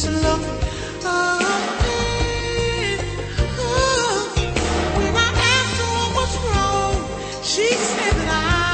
just look away. Oh, when I asked her what was wrong, she said that